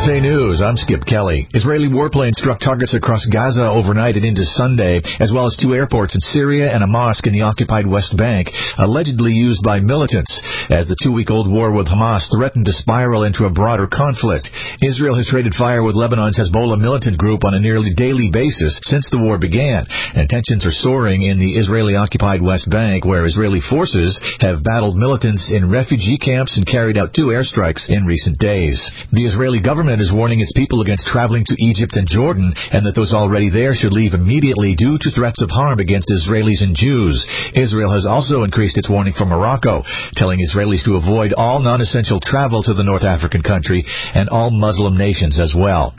USA News, I'm Skip Kelly. Israeli warplanes struck targets across Gaza overnight and into Sunday, as well as 2 airports in Syria and a mosque in the occupied West Bank, allegedly used by militants, as the 2-week-old war with Hamas threatened to spiral into a broader conflict. Israel has traded fire with Lebanon's Hezbollah militant group on a nearly daily basis since the war began, and tensions are soaring in the Israeli-occupied West Bank, where Israeli forces have battled militants in refugee camps and carried out 2 airstrikes in recent days. The Israeli government is warning its people against traveling to Egypt and Jordan, and that those already there should leave immediately due to threats of harm against Israelis and Jews. Israel has also increased its warning for Morocco, telling Israelis to avoid all non-essential travel to the North African country and all Muslim nations as well.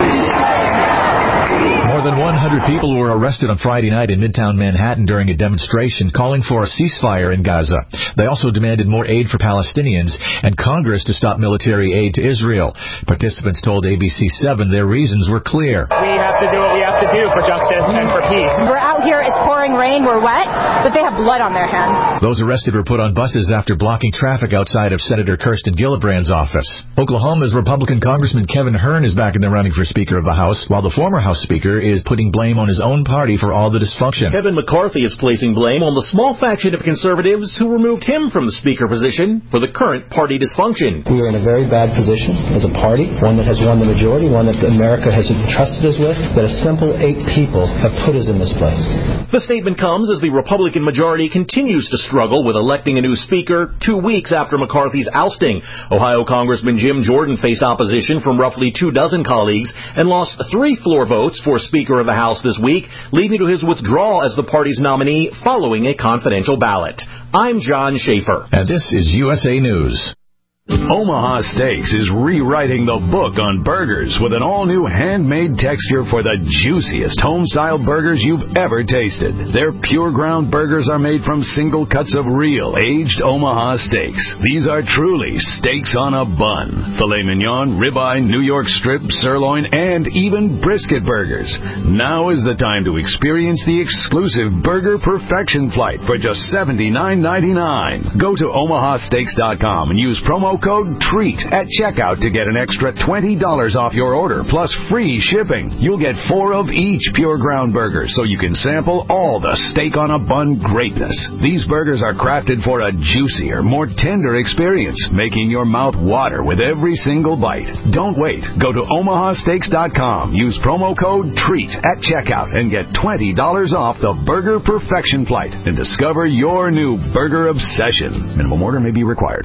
More than 100 people were arrested on Friday night in Midtown Manhattan during a demonstration calling for a ceasefire in Gaza. They also demanded more aid for Palestinians and Congress to stop military aid to Israel. Participants told ABC7 their reasons were clear. We have to do what we have to do for justice and for peace. We're out here, it's pouring rain, we're wet, but they have blood on their hands. Those arrested were put on buses after blocking traffic outside of Senator Kirsten Gillibrand's office. Oklahoma's Republican Congressman Kevin Hern is back in the running for Speaker of the House, while the former House Speaker is putting blame on his own party for all the dysfunction. Kevin McCarthy is placing blame on the small faction of conservatives who removed him from the Speaker position for the current party dysfunction. We are in a very bad position as a party, one that has won the majority, one that America has entrusted us with, that a simple 8 people have put us in this place. The statement comes as the Republican majority continues to struggle with electing a new Speaker 2 weeks after McCarthy's ousting. Ohio Congressman Jim Jordan faced opposition from roughly 2 dozen colleagues and lost 3 floor votes for Speaker of the House this week, leading to his withdrawal as the party's nominee following a confidential ballot. I'm John Schaefer. And this is USA News. Omaha Steaks is rewriting the book on burgers with an all-new handmade texture for the juiciest home-style burgers you've ever tasted. Their pure ground burgers are made from single cuts of real, aged Omaha steaks. These are truly steaks on a bun. Filet mignon, ribeye, New York strip, sirloin, and even brisket burgers. Now is the time to experience the exclusive Burger Perfection Flight for just $79.99. Go to omahasteaks.com and use promo code TREAT at checkout to get an extra $20 off your order, plus free shipping. You'll get 4 of each pure ground burger, so you can sample all the steak on a bun greatness. These burgers are crafted for a juicier, more tender experience, making your mouth water with every single bite. Don't wait. Go to omahasteaks.com. Use promo code TREAT at checkout and get $20 off the Burger Perfection Flight and discover your new burger obsession. Minimum order may be required.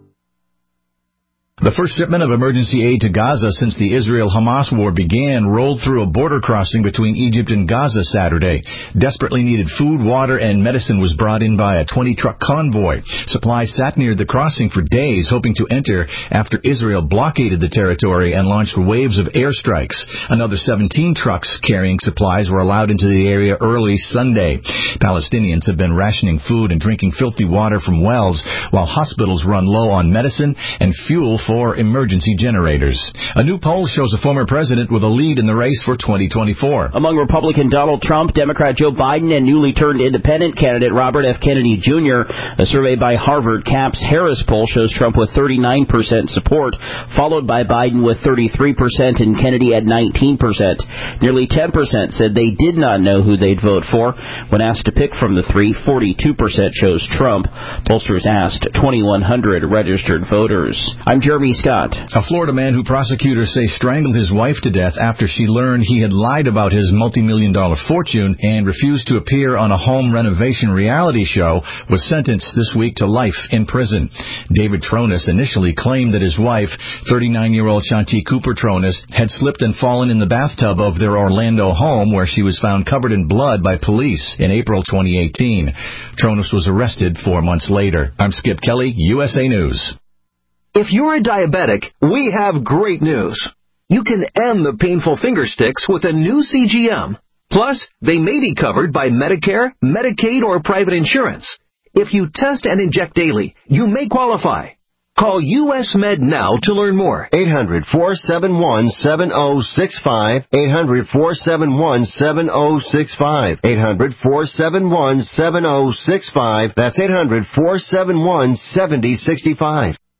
The first shipment of emergency aid to Gaza since the Israel-Hamas war began rolled through a border crossing between Egypt and Gaza Saturday. Desperately needed food, water, and medicine was brought in by a 20-truck convoy. Supplies sat near the crossing for days, hoping to enter after Israel blockaded the territory and launched waves of airstrikes. Another 17 trucks carrying supplies were allowed into the area early Sunday. Palestinians have been rationing food and drinking filthy water from wells, while hospitals run low on medicine and fuel for emergency generators. A new poll shows a former president with a lead in the race for 2024. Among Republican Donald Trump, Democrat Joe Biden, and newly turned independent candidate Robert F. Kennedy Jr., a survey by Harvard Capps Harris poll shows Trump with 39% support, followed by Biden with 33% and Kennedy at 19%. Nearly 10% said they did not know who they'd vote for. When asked to pick from the 3, 42% chose Trump. Pollsters asked 2,100 registered voters. I'm Jeremy Scott. A Florida man who prosecutors say strangled his wife to death after she learned he had lied about his multi-million-dollar fortune and refused to appear on a home renovation reality show was sentenced this week to life in prison. David Tronis initially claimed that his wife, 39-year-old Shanti Cooper Tronis, had slipped and fallen in the bathtub of their Orlando home where she was found covered in blood by police in April 2018. Tronis was arrested 4 months later. I'm Skip Kelly, USA News. If you're a diabetic, we have great news. You can end the painful finger sticks with a new CGM. Plus, they may be covered by Medicare, Medicaid, or private insurance. If you test and inject daily, you may qualify. Call US Med now to learn more. 800-471-7065. 800-471-7065. 800-471-7065. That's 800-471-7065.